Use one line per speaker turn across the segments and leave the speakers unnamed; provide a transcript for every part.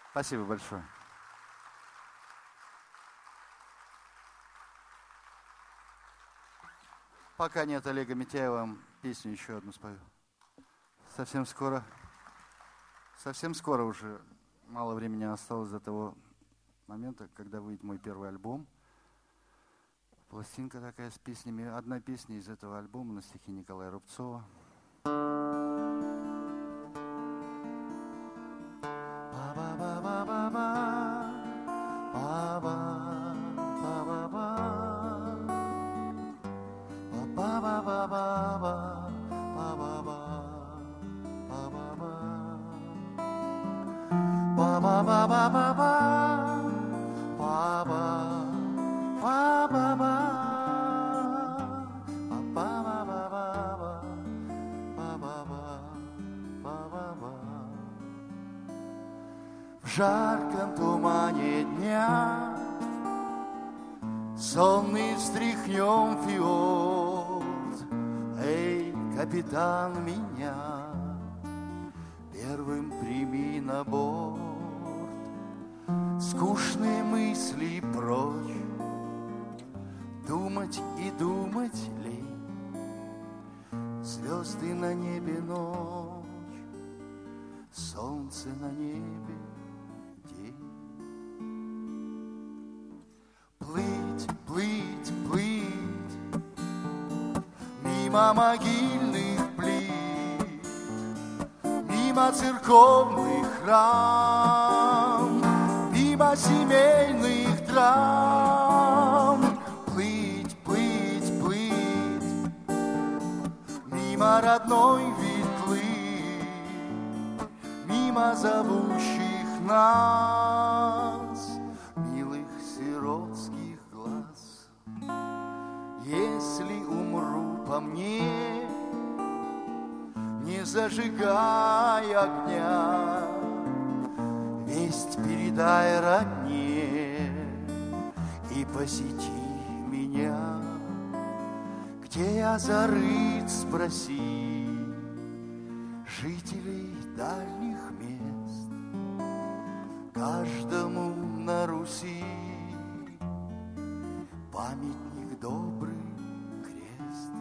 Спасибо большое. Пока нет Олега Митяева, песню еще одну спою. Совсем скоро уже, мало времени осталось до того момента, когда выйдет мой первый альбом. Пластинка такая с песнями. Одна песня из этого альбома на стихи Николая Рубцова. В жарком тумане дня сонный встряхнем фиот. Эй, капитан, меня первым прими на борт. Скучные мысли прочь, думать и думать лень. Звезды на небе ночь, солнце на небе день. Плыть, плыть, плыть мимо могильных плит, мимо церковных храм, мимо семейных драм. Плыть, плыть, плыть мимо родной ветлы, мимо зовущих нас милых сиротских глаз. Если умру по мне, не зажигай огня, весть передай родне и посети меня. Где я зарыт, спроси жителей дальних мест. Каждому на Руси памятник добрый крест.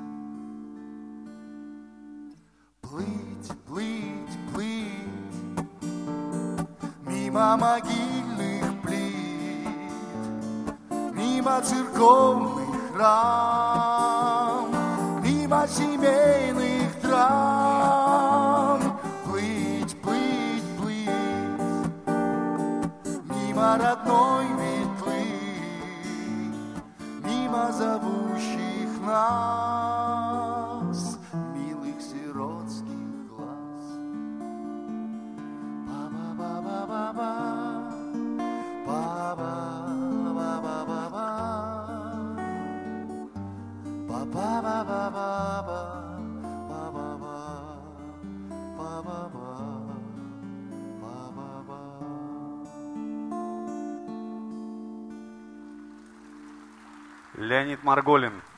Плыть, плыть, плыть мимо могильных плит, мимо церковных храм, мимо семейных драм. Плыть, плыть, плыть мимо родной ветлы, мимо зовущих нас милых сиротских глаз. Ба-ба-ба-ба-ба-ба, ба-ба-ба-ба-ба-ба, ба-ба-ба-ба-ба-ба, ба-ба-ба-ба-ба-ба.
Леонид Марголин.